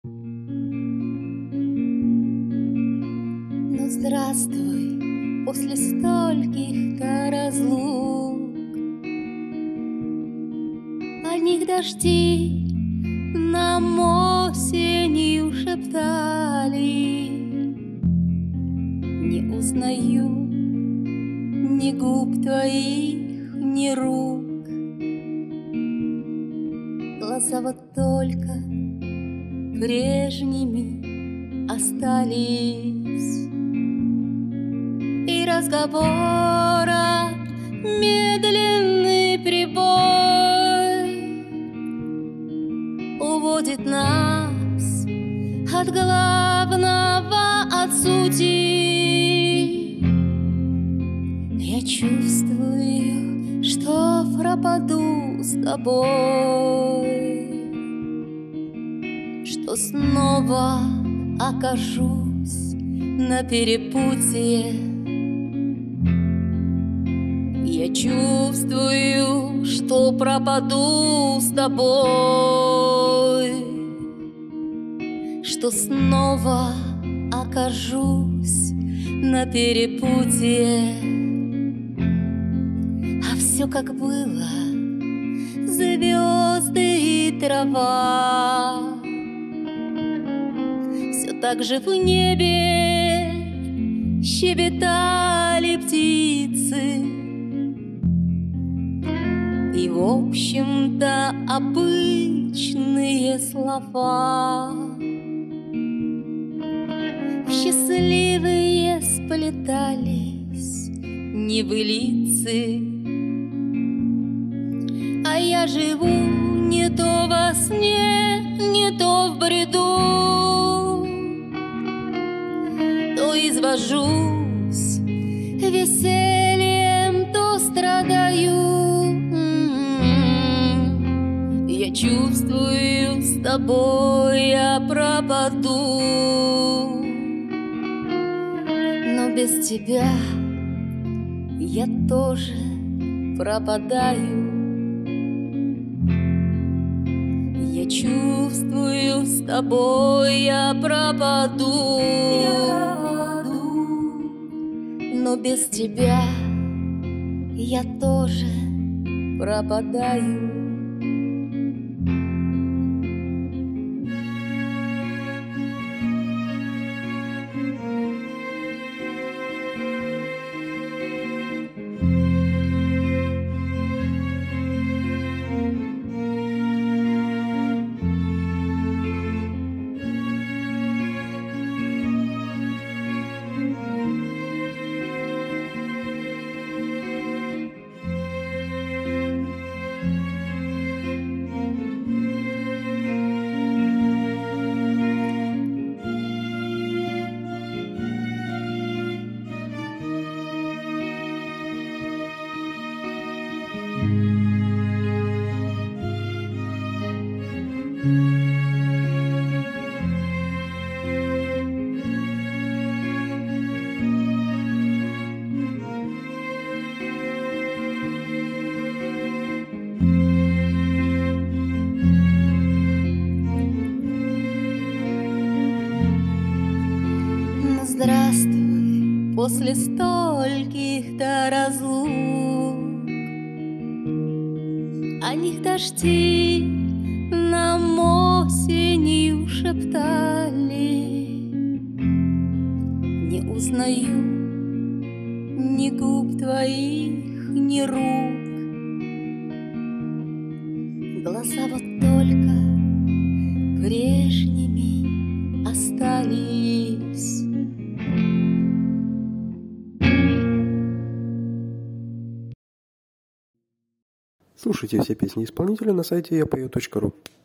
Ну, здравствуй, после стольких-то разлук. Одних дожди нам осенью шептали. Не узнаю ни губ твоих, ни рук. Глаза вот только прежними остались. И разговора медленный прибой уводит нас от главного, от сути. Я чувствую, что пропаду с тобой, что снова окажусь на перепутье. Я чувствую, что пропаду с тобой, что снова окажусь на перепутье. А все как было, звезды и трава, все так же в небе щебетали птицы. И, в общем-то, обычные слова счастливые сплетались небылицы. А я живу не то во сне, не то в бреду, то извожусь весельем, то страдаю. Я чувствую, с тобой я пропаду, но без тебя я тоже пропадаю. Я чувствую, с тобой я пропаду, но без тебя я тоже пропадаю. Здравствуй, после стольких-то разлук. О них дожди нам осенью шептали. Не узнаю ни губ твоих, ни рук. Глаза вот только прежними остались. Слушайте все песни исполнителя на сайте yapою.ru.